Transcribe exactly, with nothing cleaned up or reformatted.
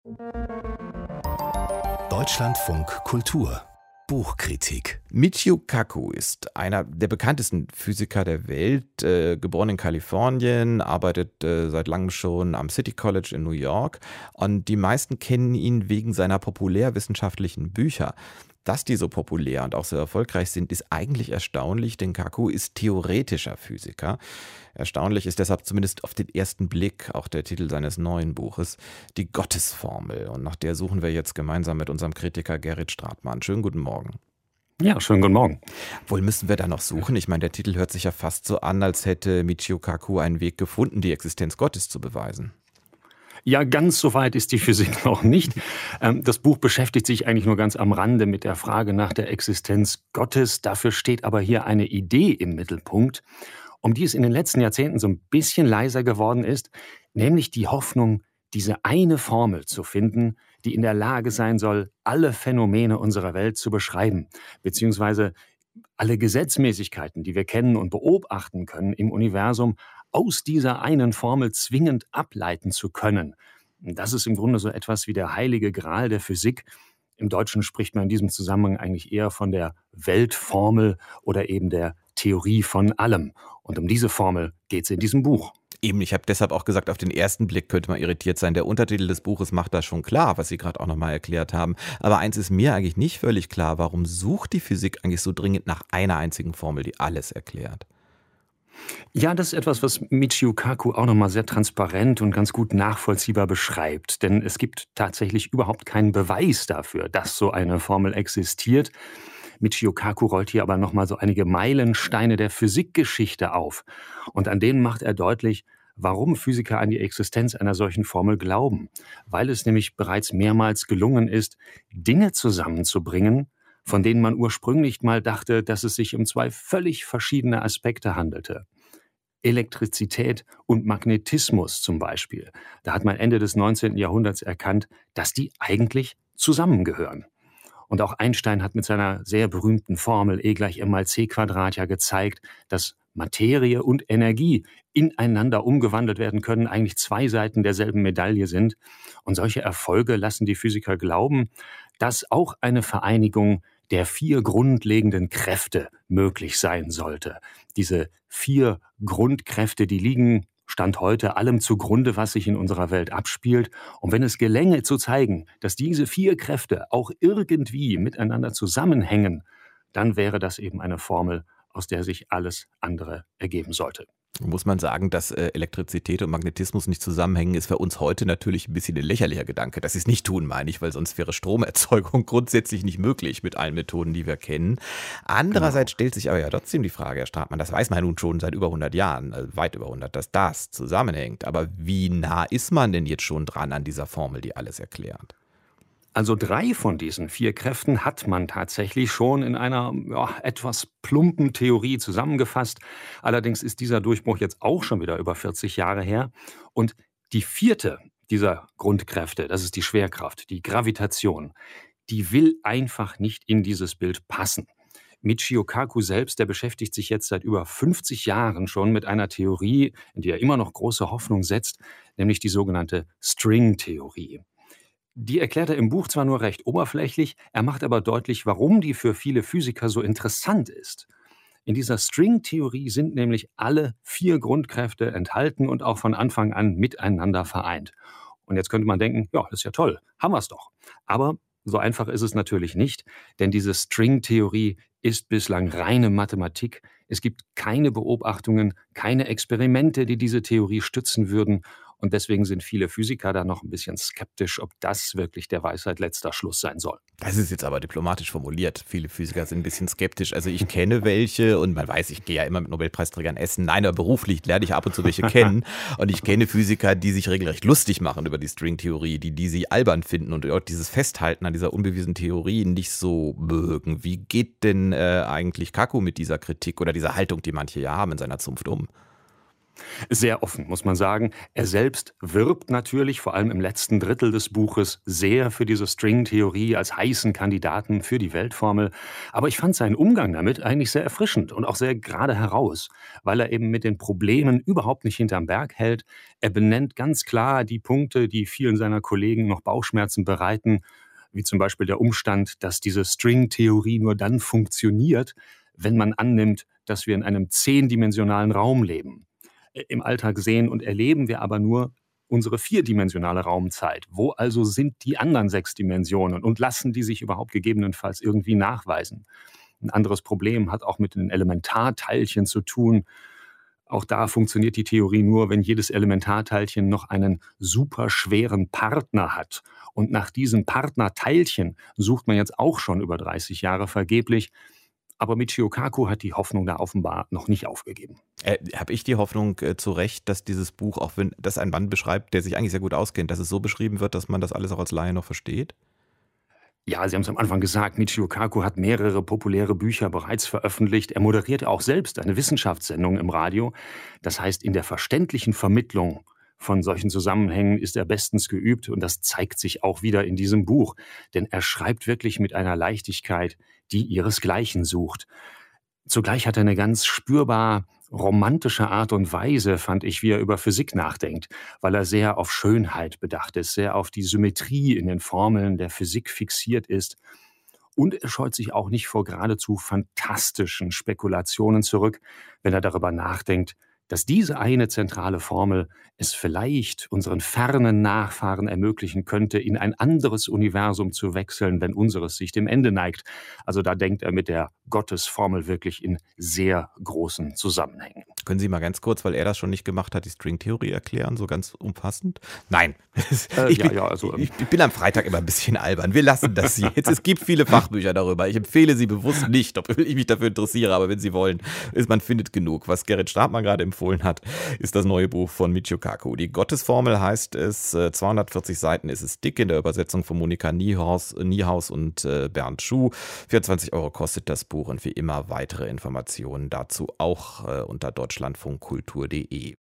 Deutschlandfunk Kultur Buchkritik. Michio Kaku ist einer der bekanntesten Physiker der Welt, äh, geboren in Kalifornien, arbeitet äh, seit langem schon am City College in New York und die meisten kennen ihn wegen seiner populärwissenschaftlichen Bücher. Dass die so populär und auch so erfolgreich sind, ist eigentlich erstaunlich, denn Kaku ist theoretischer Physiker. Erstaunlich ist deshalb zumindest auf den ersten Blick auch der Titel seines neuen Buches, Die Gottesformel. Und nach der suchen wir jetzt gemeinsam mit unserem Kritiker Gerrit Stratmann. Schönen guten Morgen. Ja, schönen guten Morgen. Wohl müssen wir da noch suchen? Ich meine, der Titel hört sich ja fast so an, als hätte Michio Kaku einen Weg gefunden, die Existenz Gottes zu beweisen. Ja, ganz so weit ist die Physik noch nicht. Das Buch beschäftigt sich eigentlich nur ganz am Rande mit der Frage nach der Existenz Gottes. Dafür steht aber hier eine Idee im Mittelpunkt, um die es in den letzten Jahrzehnten so ein bisschen leiser geworden ist, nämlich die Hoffnung, diese eine Formel zu finden, die in der Lage sein soll, alle Phänomene unserer Welt zu beschreiben, beziehungsweise alle Gesetzmäßigkeiten, die wir kennen und beobachten können im Universum, aus dieser einen Formel zwingend ableiten zu können. Das ist im Grunde so etwas wie der heilige Gral der Physik. Im Deutschen spricht man in diesem Zusammenhang eigentlich eher von der Weltformel oder eben der Theorie von allem. Und um diese Formel geht es in diesem Buch. Eben, ich habe deshalb auch gesagt, auf den ersten Blick könnte man irritiert sein. Der Untertitel des Buches macht das schon klar, was Sie gerade auch nochmal erklärt haben. Aber eins ist mir eigentlich nicht völlig klar, warum sucht die Physik eigentlich so dringend nach einer einzigen Formel, die alles erklärt? Ja, das ist etwas, was Michio Kaku auch nochmal sehr transparent und ganz gut nachvollziehbar beschreibt. Denn es gibt tatsächlich überhaupt keinen Beweis dafür, dass so eine Formel existiert. Michio Kaku rollt hier aber nochmal so einige Meilensteine der Physikgeschichte auf. Und an denen macht er deutlich, warum Physiker an die Existenz einer solchen Formel glauben. Weil es nämlich bereits mehrmals gelungen ist, Dinge zusammenzubringen, von denen man ursprünglich mal dachte, dass es sich um zwei völlig verschiedene Aspekte handelte. Elektrizität und Magnetismus zum Beispiel. Da hat man Ende des neunzehnten Jahrhunderts erkannt, dass die eigentlich zusammengehören. Und auch Einstein hat mit seiner sehr berühmten Formel E gleich M mal C Quadrat ja gezeigt, dass Materie und Energie ineinander umgewandelt werden können, eigentlich zwei Seiten derselben Medaille sind. Und solche Erfolge lassen die Physiker glauben, dass auch eine Vereinigung der vier grundlegenden Kräfte möglich sein sollte. Diese vier Grundkräfte, die liegen Stand heute allem zugrunde, was sich in unserer Welt abspielt. Und wenn es gelänge zu zeigen, dass diese vier Kräfte auch irgendwie miteinander zusammenhängen, dann wäre das eben eine Formel, aus der sich alles andere ergeben sollte. Muss man sagen, dass äh, Elektrizität und Magnetismus nicht zusammenhängen, ist für uns heute natürlich ein bisschen ein lächerlicher Gedanke. Dass sie es nicht tun, meine ich, weil sonst wäre Stromerzeugung grundsätzlich nicht möglich mit allen Methoden, die wir kennen. Andererseits genau. stellt sich aber ja trotzdem die Frage, Herr Stratmann, das weiß man nun schon seit über hundert Jahren, also weit über hundert, dass das zusammenhängt. Aber wie nah ist man denn jetzt schon dran an dieser Formel, die alles erklärt? Also drei von diesen vier Kräften hat man tatsächlich schon in einer ja, etwas plumpen Theorie zusammengefasst. Allerdings ist dieser Durchbruch jetzt auch schon wieder über vierzig Jahre her. Und die vierte dieser Grundkräfte, das ist die Schwerkraft, die Gravitation, die will einfach nicht in dieses Bild passen. Michio Kaku selbst, der beschäftigt sich jetzt seit über fünfzig Jahren schon mit einer Theorie, in die er immer noch große Hoffnung setzt, nämlich die sogenannte Stringtheorie. Die erklärt er im Buch zwar nur recht oberflächlich, er macht aber deutlich, warum die für viele Physiker so interessant ist. In dieser Stringtheorie sind nämlich alle vier Grundkräfte enthalten und auch von Anfang an miteinander vereint. Und jetzt könnte man denken, ja, das ist ja toll, haben wir es doch. Aber so einfach ist es natürlich nicht, denn diese Stringtheorie ist bislang reine Mathematik. Es gibt keine Beobachtungen, keine Experimente, die diese Theorie stützen würden. Und deswegen sind viele Physiker da noch ein bisschen skeptisch, ob das wirklich der Weisheit letzter Schluss sein soll. Das ist jetzt aber diplomatisch formuliert. Viele Physiker sind ein bisschen skeptisch. Also ich kenne welche und man weiß, ich gehe ja immer mit Nobelpreisträgern essen. Nein, aber beruflich lerne ich ab und zu welche kennen. Und ich kenne Physiker, die sich regelrecht lustig machen über die Stringtheorie, die, die sie albern finden und dieses Festhalten an dieser unbewiesenen Theorie nicht so mögen. Wie geht denn äh, eigentlich Kaku mit dieser Kritik oder dieser Haltung, die manche ja haben, in seiner Zunft um? Sehr offen, muss man sagen. Er selbst wirbt natürlich, vor allem im letzten Drittel des Buches, sehr für diese Stringtheorie als heißen Kandidaten für die Weltformel. Aber ich fand seinen Umgang damit eigentlich sehr erfrischend und auch sehr gerade heraus, weil er eben mit den Problemen überhaupt nicht hinterm Berg hält. Er benennt ganz klar die Punkte, die vielen seiner Kollegen noch Bauchschmerzen bereiten, wie zum Beispiel der Umstand, dass diese Stringtheorie nur dann funktioniert, wenn man annimmt, dass wir in einem zehndimensionalen Raum leben. Im Alltag sehen und erleben wir aber nur unsere vierdimensionale Raumzeit. Wo also sind die anderen sechs Dimensionen und lassen die sich überhaupt gegebenenfalls irgendwie nachweisen? Ein anderes Problem hat auch mit den Elementarteilchen zu tun. Auch da funktioniert die Theorie nur, wenn jedes Elementarteilchen noch einen superschweren Partner hat. Und nach diesen Partnerteilchen sucht man jetzt auch schon über dreißig Jahre vergeblich. Aber Michio Kaku hat die Hoffnung da offenbar noch nicht aufgegeben. Äh, Habe ich die Hoffnung äh, zu Recht, dass dieses Buch, auch wenn das ein Mann beschreibt, der sich eigentlich sehr gut auskennt, dass es so beschrieben wird, dass man das alles auch als Laie noch versteht? Ja, Sie haben es am Anfang gesagt, Michio Kaku hat mehrere populäre Bücher bereits veröffentlicht. Er moderiert auch selbst eine Wissenschaftssendung im Radio. Das heißt, in der verständlichen Vermittlung von solchen Zusammenhängen ist er bestens geübt und das zeigt sich auch wieder in diesem Buch. Denn er schreibt wirklich mit einer Leichtigkeit, die ihresgleichen sucht. Zugleich hat er eine ganz spürbar romantische Art und Weise, fand ich, wie er über Physik nachdenkt, weil er sehr auf Schönheit bedacht ist, sehr auf die Symmetrie in den Formeln der Physik fixiert ist. Und er scheut sich auch nicht vor geradezu fantastischen Spekulationen zurück, wenn er darüber nachdenkt, dass diese eine zentrale Formel es vielleicht unseren fernen Nachfahren ermöglichen könnte, in ein anderes Universum zu wechseln, wenn unseres sich dem Ende neigt. Also da denkt er mit der Gottesformel wirklich in sehr großen Zusammenhängen. Können Sie mal ganz kurz, weil er das schon nicht gemacht hat, die Stringtheorie erklären, so ganz umfassend? Nein. Äh, ich, ja, bin, ja, also, ähm, ich, ich bin am Freitag immer ein bisschen albern. Wir lassen das jetzt. Es gibt viele Fachbücher darüber. Ich empfehle sie bewusst nicht, ob ich mich dafür interessiere, aber wenn Sie wollen, ist, man findet genug. Was Gerrit Stabmann gerade empfohlen hat, ist das neue Buch von Michio Kaku. Die Gottesformel heißt es, zweihundertvierzig Seiten ist es dick, in der Übersetzung von Monika Niehaus, Niehaus und äh, Bernd Schuh. vierundzwanzig Euro kostet das Buch und wie immer weitere Informationen dazu auch äh, unter deutschlandfunkkultur punkt de.